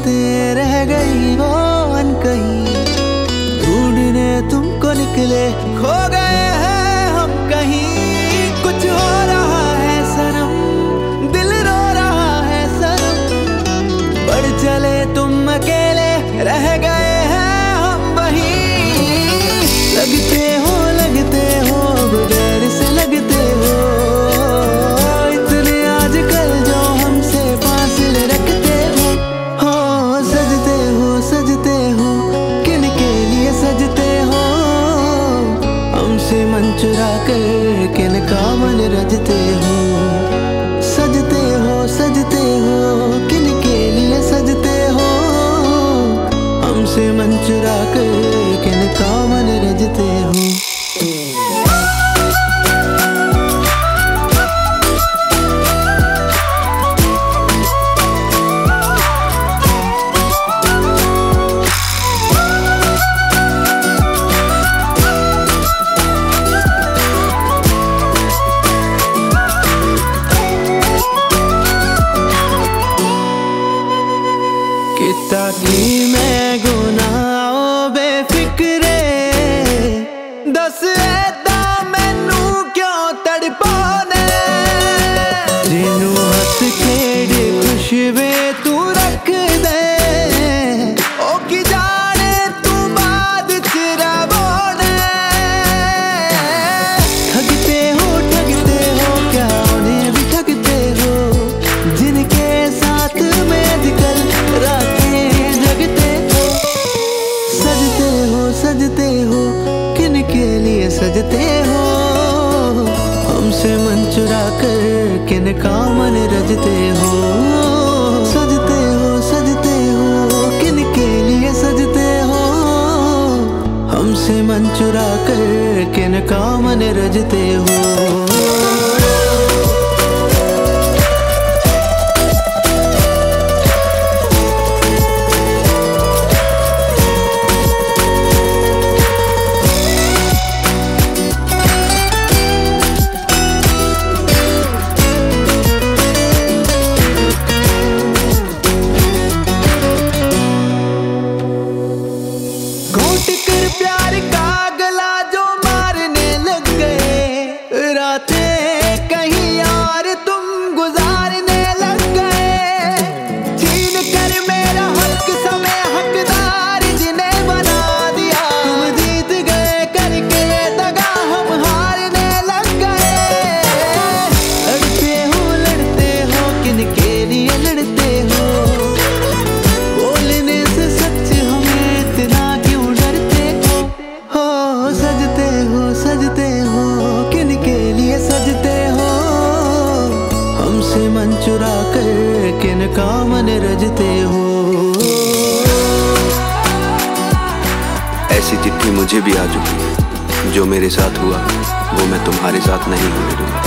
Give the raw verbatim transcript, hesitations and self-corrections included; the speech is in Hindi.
बातें रह गई वो अनकही, ढूंढने तुमको निकले खो गए हैं हम कहीं। कुछ हो रहा है सनम, दिल रो रहा है सनम, बढ़ चले तुम अकेले रह गए हैं हम वहीं। लगते हो लगते हो बगैर से लगते हो, इतने आजकल जो हमसे फासले रखते हो। हो सजते हो सजते हो किन के लिए सजते हो, हमसे मन चुरा कर किन का मन रजते हो। सजते हो सजते हो किन के लिए सजते हो, हमसे मन चुरा कर किन का मन रजते हो। कितना की मैं गुनाह बेफिक्रे, दस ऐदा मैनू क्यों तड़पाने, जिनू हस खेड़ खुशबे तू रख दे, ओ की जाने तू बाद च रवोने। ठगते हो ठगते हो क्या उन्हें भी ठगते हो, जिनके साथ में आजकल सजते हो किन के लिए सजते हो, हमसे मन चुरा कर किन का मन रजते हो। सजते हो सजते हो किन के लिए सजते हो, हमसे मन चुरा कर किन का मन रजते हो। प्यार का गला जो मारने लग गए, रातें कहीं और तुम गुजारने लग गए। छीन कर मेरा हक समय हकदार जिन्हें बना दिया, तुम जीत गए करके दगा हम हारने लग गए। लड़ते हो लड़ते हो किन के लिए लड़ते हो, बोलने से सच हमें इतना सजते हो सजते हो किन के लिए सजते हो, हमसे मन चुरा कर किन का मन रजते हो। ऐसी चिट्ठी मुझे भी आ चुकी है, जो मेरे साथ हुआ वो मैं तुम्हारे साथ नहीं होने दूंगा।